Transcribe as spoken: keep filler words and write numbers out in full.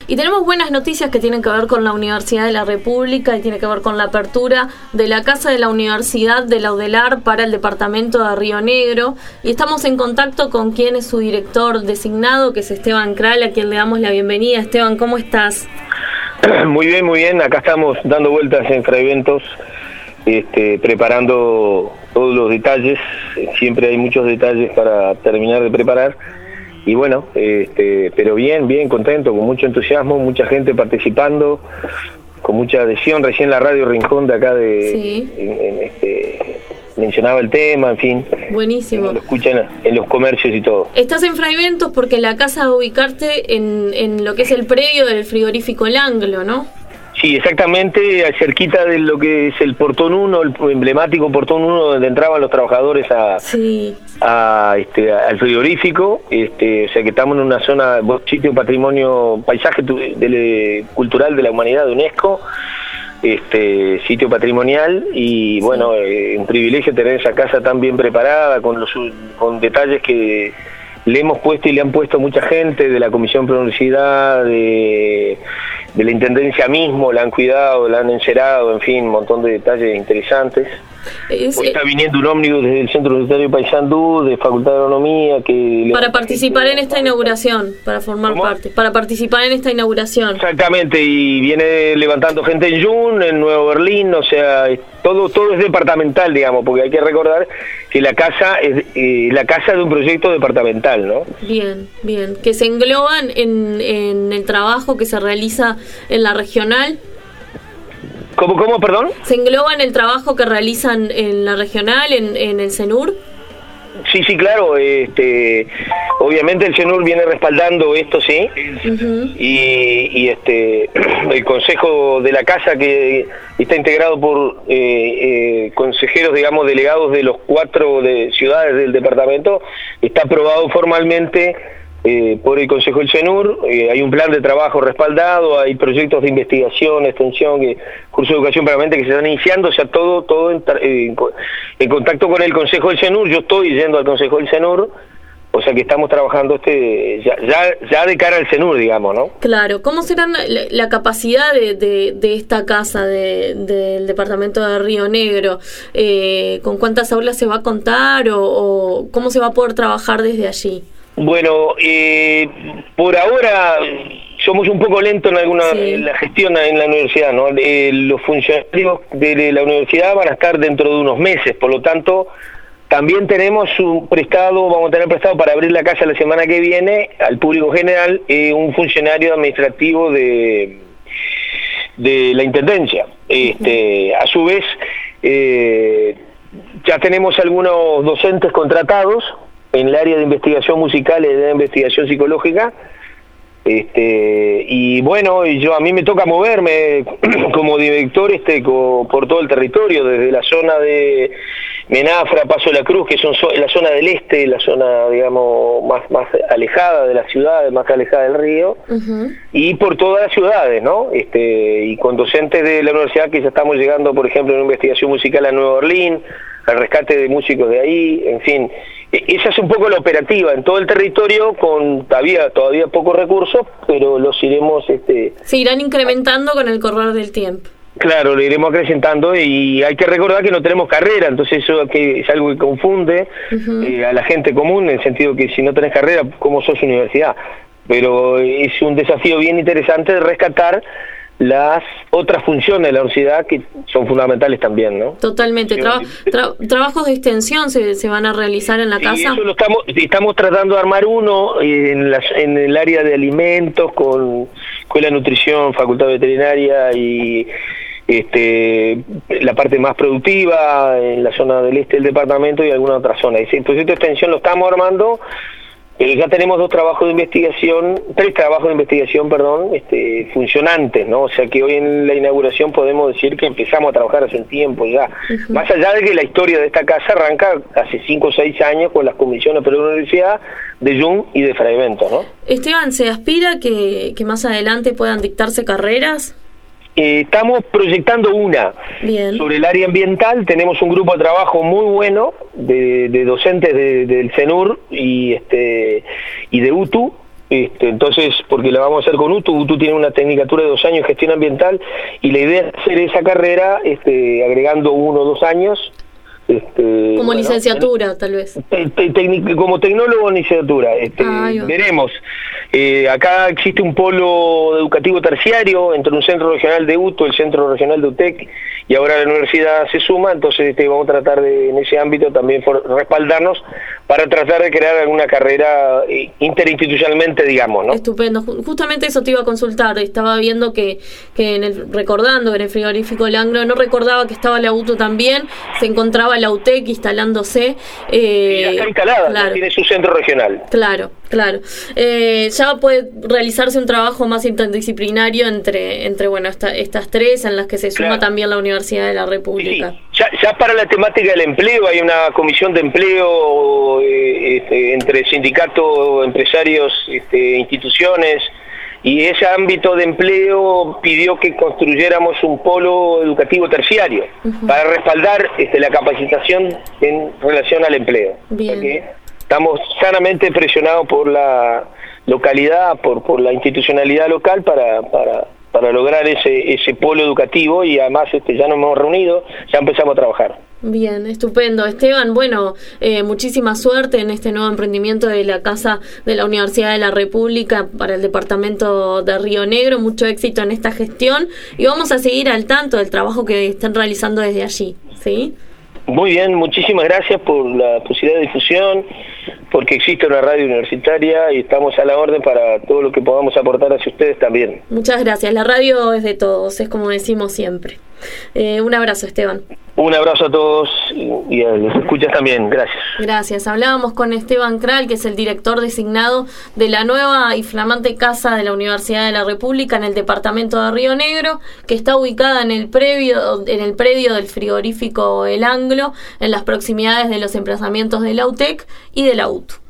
Y tenemos buenas noticias que tienen que ver con la Universidad de la República y tiene que ver con la apertura de la Casa de la Universidad de Laudelar para el departamento de Río Negro. Y estamos en contacto con quien es su director designado, que es Esteban Kral, a quien le damos la bienvenida. Esteban, ¿cómo estás? Muy bien, muy bien. Acá estamos dando vueltas en Fraeventos, este, preparando todos los detalles. Siempre hay muchos detalles para terminar de preparar. Y bueno, este, pero bien, bien contento, con mucho entusiasmo, mucha gente participando, con mucha adhesión. Recién la radio Rincón de acá de sí. en, en este, mencionaba el tema, en fin. Buenísimo. Lo escuchan en los comercios y todo. Estás en Fraeventos porque la casa va a ubicarte en, en lo que es el predio del frigorífico El Anglo, ¿no? Sí, exactamente, cerquita de lo que es el Portón uno, el emblemático Portón uno, donde entraban los trabajadores a, sí. a este al frigorífico. Este, o sea que estamos en una zona, sitio patrimonio, paisaje de, de, cultural de la humanidad de UNESCO, este sitio patrimonial, y bueno, sí. eh, un privilegio tener esa casa tan bien preparada, con los con detalles que le hemos puesto y le han puesto mucha gente de la Comisión Pro Universidad, de, de la Intendencia mismo, la han cuidado, la han encerado, en fin, un montón de detalles interesantes. Es, Hoy está viniendo un ómnibus desde el Centro Universitario Paysandú, de Facultad de Agronomía, que para participar en esta inauguración, para formar ¿Cómo? parte, para participar en esta inauguración. Exactamente, y viene levantando gente en Jun, en Nuevo Berlín, o sea, todo todo es departamental, digamos, porque hay que recordar que la casa es eh, la casa de un proyecto departamental, ¿no? Bien, bien, que se engloban en, en el trabajo que se realiza en la regional. ¿Cómo, cómo, perdón? ¿Se engloba en el trabajo que realizan en la regional, en, en el CENUR? Sí, sí, claro. Este, obviamente el CENUR viene respaldando esto, sí. Uh-huh. y, y este el Consejo de la Casa, que está integrado por eh, eh, consejeros, digamos, delegados de los cuatro de ciudades del departamento, está aprobado formalmente Eh, por el Consejo del CENUR. Eh, hay un plan de trabajo respaldado, hay proyectos de investigación, extensión, eh, curso de educación permanente que se están iniciando, o sea, todo todo en, eh, en contacto con el Consejo del CENUR. Yo estoy yendo al Consejo del CENUR, o sea que estamos trabajando este ya ya, ya de cara al CENUR, digamos, ¿no? Claro. ¿Cómo será la, la capacidad de, de, de esta casa de, del departamento de Río Negro? Eh, ¿Con cuántas aulas se va a contar o, o cómo se va a poder trabajar desde allí? Bueno, eh, por ahora somos un poco lentos en alguna sí. en la gestión en la universidad, ¿no? Eh, los funcionarios de la universidad van a estar dentro de unos meses, por lo tanto, también tenemos un prestado, vamos a tener prestado para abrir la casa la semana que viene al público general, eh, un funcionario administrativo de de la Intendencia. Este, a su vez, eh, ya tenemos algunos docentes contratados en el área de investigación musical y de investigación psicológica, este y bueno, yo a mí me toca moverme como director este co, por todo el territorio, desde la zona de Menafra, Paso de la Cruz, que son so, la zona del este, la zona, digamos, más más alejada de las ciudades, más alejada del río, uh-huh. y por todas las ciudades, ¿no? Este y con docentes de la universidad que ya estamos llegando, por ejemplo, en investigación musical a Nueva Berlín, al rescate de músicos de ahí, en fin. Esa es un poco la operativa en todo el territorio, con todavía todavía pocos recursos, pero los iremos... este se irán incrementando con el correr del tiempo. Claro, lo iremos acrecentando, y hay que recordar que no tenemos carrera, entonces eso que es algo que confunde uh-huh. eh, a la gente común, en el sentido que si no tenés carrera, ¿cómo sos universidad? Pero es un desafío bien interesante de rescatar las otras funciones de la universidad que son fundamentales también, ¿no? Totalmente. Traba, tra, ¿Trabajos de extensión se, se van a realizar en la sí, casa? Eso lo estamos, estamos tratando de armar uno en, la, en el área de alimentos, con Escuela de Nutrición, Facultad Veterinaria y este la parte más productiva en la zona del este del departamento y alguna otra zona. Ese proyecto de extensión lo estamos armando. Eh, ya tenemos dos trabajos de investigación, tres trabajos de investigación, perdón, este, funcionantes, ¿no? O sea que hoy en la inauguración podemos decir que empezamos a trabajar hace un tiempo ya. Uh-huh. Más allá de que la historia de esta casa arranca hace cinco o seis años con las comisiones por la universidad de Jun y de Fraeventos, ¿no? Esteban, ¿se aspira que, que más adelante puedan dictarse carreras? Eh, estamos proyectando una. Bien. Sobre el área ambiental. Tenemos un grupo de trabajo muy bueno, de, de docentes de, del CENUR y este y de U T U, Este, entonces, porque la vamos a hacer con U T U, U T U tiene una tecnicatura de dos años en gestión ambiental, y la idea es hacer esa carrera este, agregando uno o dos años. Este, como bueno, licenciatura, tal vez. Te, te, como tecnólogo en licenciatura. Este, ah, veremos. Eh, acá existe un polo educativo terciario entre un centro regional de U T U, el centro regional de U T E C, y ahora la universidad se suma, entonces este, vamos a tratar de, en ese ámbito también for, respaldarnos para tratar de crear alguna carrera eh, interinstitucionalmente, digamos, ¿no? Estupendo. Justamente eso te iba a consultar. Estaba viendo que, que en el, recordando en el frigorífico El Anglo, no recordaba que estaba la U T U también, se encontraba la U T E C instalándose. Eh, y ya está instalada, claro. Tiene su centro regional. Claro, claro. Eh, ya puede realizarse un trabajo más interdisciplinario entre, entre bueno, esta, estas tres, en las que se suma claro. también la Universidad de la República. Sí, sí. Ya, ya para la temática del empleo hay una comisión de empleo eh, este, entre sindicatos, empresarios, este, instituciones, y ese ámbito de empleo pidió que construyéramos un polo educativo terciario uh-huh. para respaldar este, la capacitación en relación al empleo. Bien. Porque estamos sanamente presionados por la localidad, por, por la institucionalidad local para... para para lograr ese ese polo educativo, y además este ya nos hemos reunido, ya empezamos a trabajar. Bien, estupendo. Esteban, bueno, eh, muchísima suerte en este nuevo emprendimiento de la Casa de la Universidad de la República para el departamento de Río Negro, mucho éxito en esta gestión, y vamos a seguir al tanto del trabajo que están realizando desde allí, ¿sí? Muy bien, muchísimas gracias por la posibilidad de difusión, porque existe una radio universitaria y estamos a la orden para todo lo que podamos aportar hacia ustedes también. Muchas gracias, la radio es de todos, es como decimos siempre. Eh, un abrazo, Esteban. Un abrazo a todos y a los escuchas también, gracias. Gracias, hablábamos con Esteban Kral, que es el director designado de la nueva y flamante Casa de la Universidad de la República en el departamento de Río Negro, que está ubicada en el predio, en el predio del frigorífico El Anglo, en las proximidades de los emplazamientos de la U T E C y de la U T U.